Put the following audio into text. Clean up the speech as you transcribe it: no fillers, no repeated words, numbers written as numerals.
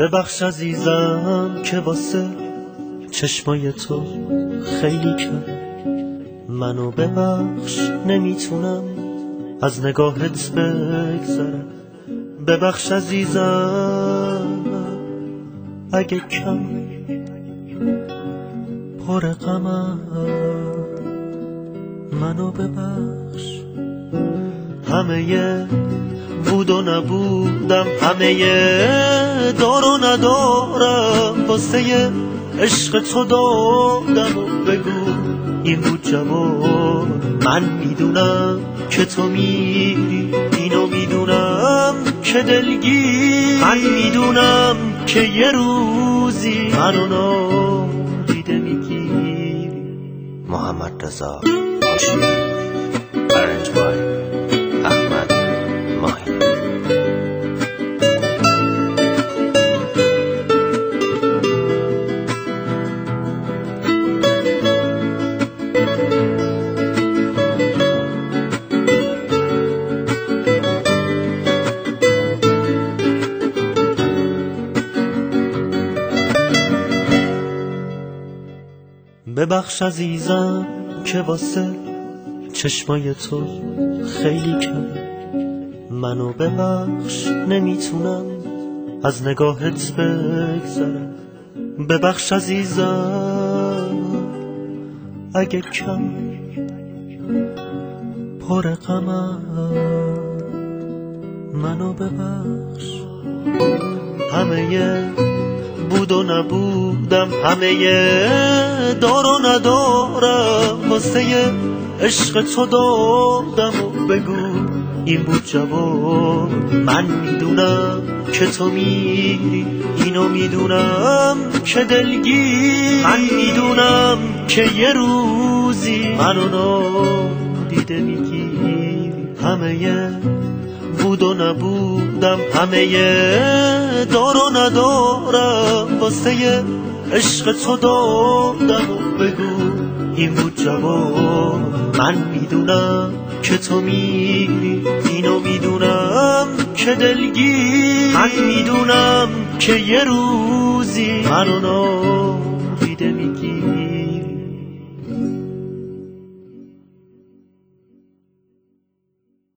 ببخش عزیزم که واسه چشمای تو خیلی کم. منو ببخش نمیتونم از نگاهت بگذرم. ببخش عزیزم اگه کم پر غمم. منو ببخش همه بود و نبودم، همه دار و ندارم، واسه عشق تو دادم. و بگو این بود جواب. من میدونم که تو میری، اینو میدونم که دلگیری. من میدونم که یه روزی منو نادیده میگیری. محمد رضا خوشی Arranged by احمد ماهی. ببخش عزیزم که واسه چشمای تو خیلی کم. منو ببخش نمیتونم از نگاهت بگذرم. ببخش عزیزم اگه کم پر غمم. منو ببخش همه بود و نبودم، همه دار و ندارم، واسه عشق تو دادم. و بگو این بود جواب. من میدونم که تو میری، اینو میدونم که دلگیری. من میدونم که یه روزی منو نادیده میگیری. همه بود و نبودم، همه دار و ندارم، واسه عشق تو دادم. و بگو این بود جواب. من میدونم که تو میری، اینو میدونم که دلگیری. من میدونم که یه روزی منو نادیده میگیری.